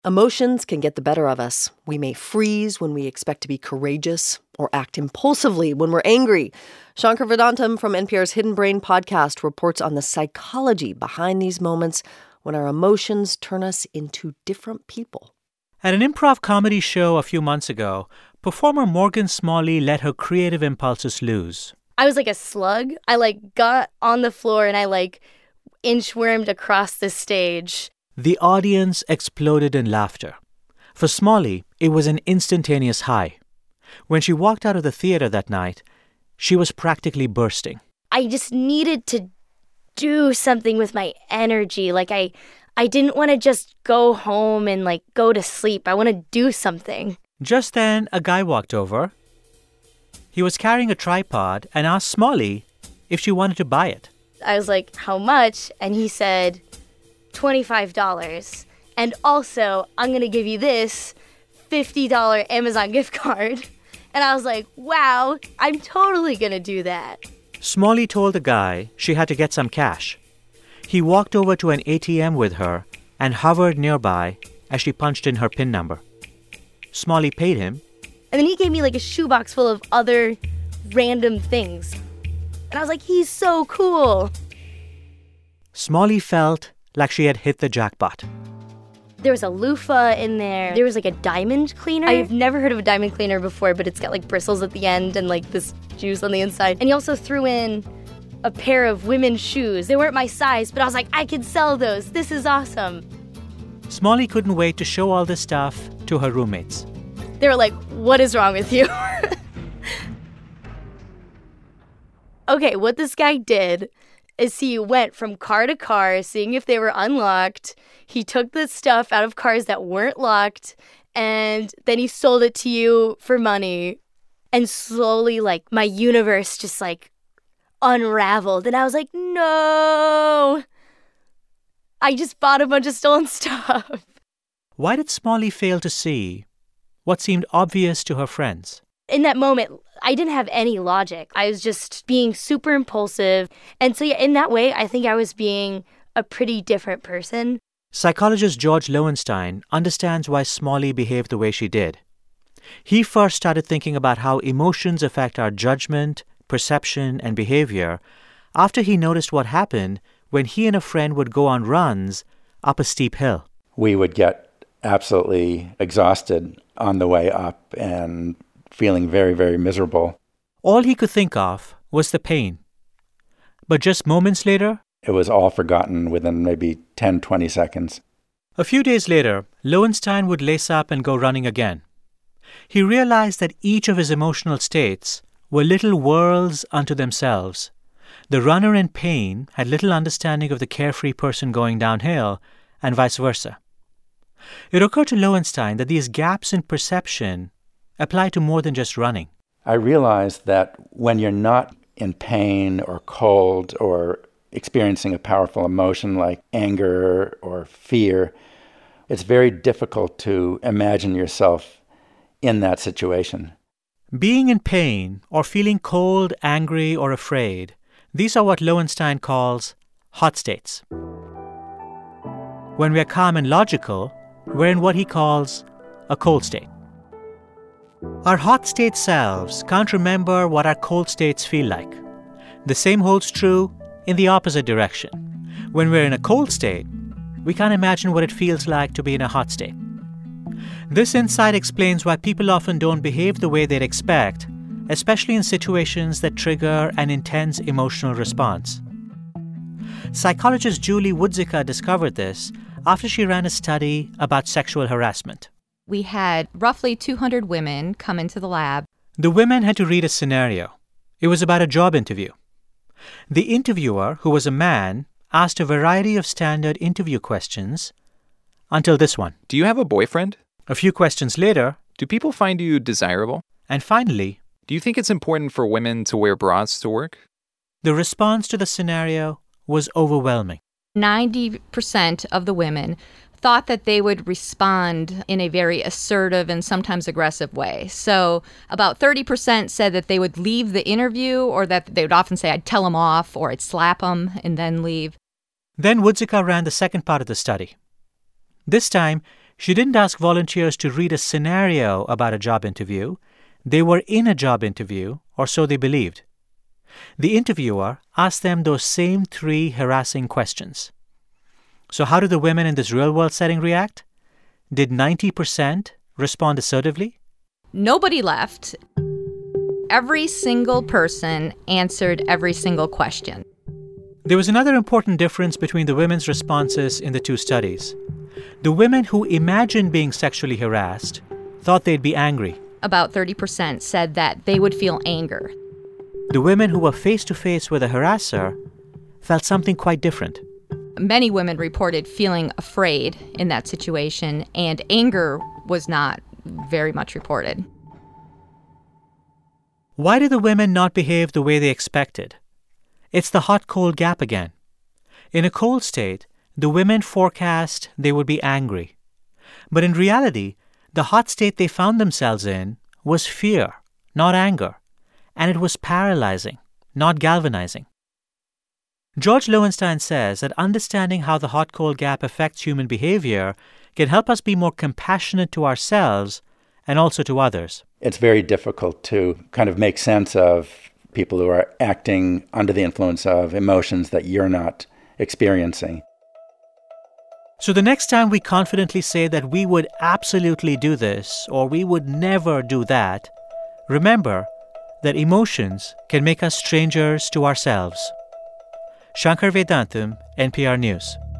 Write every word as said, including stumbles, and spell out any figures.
Emotions can get the better of us. We may freeze when we expect to be courageous or act impulsively when we're angry. Shankar Vedantam from N P R's Hidden Brain podcast reports on the psychology behind these moments when our emotions turn us into different people. At an improv comedy show a few months ago, performer Morgan Smalley let her creative impulses loose. I was like a slug. I like got on the floor and I like inchwormed across the stage. The audience exploded in laughter. For Smalley, it was an instantaneous high. When she walked out of the theater that night, she was practically bursting. I just needed to do something with my energy. Like I, I didn't want to just go home and like go to sleep. I want to do something. Just then, a guy walked over. He was carrying a tripod and asked Smalley if she wanted to buy it. I was like, how much? And he said, twenty-five dollars. And also, I'm going to give you this fifty dollars Amazon gift card. And I was like, wow, I'm totally going to do that. Smalley told the guy she had to get some cash. He walked over to an A T M with her and hovered nearby as she punched in her PIN number. Smalley paid him. And then he gave me like a shoebox full of other random things. And I was like, he's so cool. Smalley felt like she had hit the jackpot. There was a loofah in there. There was like a diamond cleaner. I've never heard of a diamond cleaner before, but it's got like bristles at the end and like this juice on the inside. And he also threw in a pair of women's shoes. They weren't my size, but I was like, I could sell those. This is awesome. Smalley couldn't wait to show all this stuff to her roommates. They were like, what is wrong with you? Okay, what this guy did is he went from car to car, seeing if they were unlocked. He took the stuff out of cars that weren't locked, and then he sold it to you for money. And slowly, like, my universe just, like, unraveled. And I was like, no! I just bought a bunch of stolen stuff. Why did Smalley fail to see what seemed obvious to her friends? In that moment, I didn't have any logic. I was just being super impulsive. And so, yeah, in that way, I think I was being a pretty different person. Psychologist George Loewenstein understands why Smalley behaved the way she did. He first started thinking about how emotions affect our judgment, perception, and behavior after he noticed what happened when he and a friend would go on runs up a steep hill. We would get absolutely exhausted on the way up and feeling very, very miserable. All he could think of was the pain. But just moments later, it was all forgotten within maybe ten, twenty seconds. A few days later, Loewenstein would lace up and go running again. He realized that each of his emotional states were little worlds unto themselves. The runner in pain had little understanding of the carefree person going downhill, and vice versa. It occurred to Loewenstein that these gaps in perception apply to more than just running. I realized that when you're not in pain or cold or experiencing a powerful emotion like anger or fear, it's very difficult to imagine yourself in that situation. Being in pain or feeling cold, angry, or afraid, these are what Loewenstein calls hot states. When we're calm and logical, we're in what he calls a cold state. Our hot state selves can't remember what our cold states feel like. The same holds true in the opposite direction. When we're in a cold state, we can't imagine what it feels like to be in a hot state. This insight explains why people often don't behave the way they'd expect, especially in situations that trigger an intense emotional response. Psychologist Julie Woodzika discovered this after she ran a study about sexual harassment. We had roughly two hundred women come into the lab. The women had to read a scenario. It was about a job interview. The interviewer, who was a man, asked a variety of standard interview questions until this one. Do you have a boyfriend? A few questions later. Do people find you desirable? And finally. Do you think it's important for women to wear bras to work? The response to the scenario was overwhelming. ninety percent of the women thought that they would respond in a very assertive and sometimes aggressive way. So about thirty percent said that they would leave the interview, or that they would often say, I'd tell them off, or I'd slap them and then leave. Then Woodzika ran the second part of the study. This time, She didn't ask volunteers to read a scenario about a job interview. They were in a job interview, or so they believed. The interviewer asked them those same three harassing questions. So how did the women in this real-world setting react? Did ninety percent respond assertively? Nobody left. Every single person answered every single question. There was another important difference between the women's responses in the two studies. The women who imagined being sexually harassed thought they'd be angry. About thirty percent said that they would feel anger. The women who were face-to-face with a harasser felt something quite different. Many women reported feeling afraid in that situation, and anger was not very much reported. Why did the women not behave the way they expected? It's the hot-cold gap again. In a cold state, the women forecast they would be angry. But in reality, the hot state they found themselves in was fear, not anger. And it was paralyzing, not galvanizing. George Loewenstein says that understanding how the hot-cold gap affects human behavior can help us be more compassionate to ourselves and also to others. It's very difficult to kind of make sense of people who are acting under the influence of emotions that you're not experiencing. So the next time we confidently say that we would absolutely do this or we would never do that, remember that emotions can make us strangers to ourselves. Shankar Vedantam, N P R News.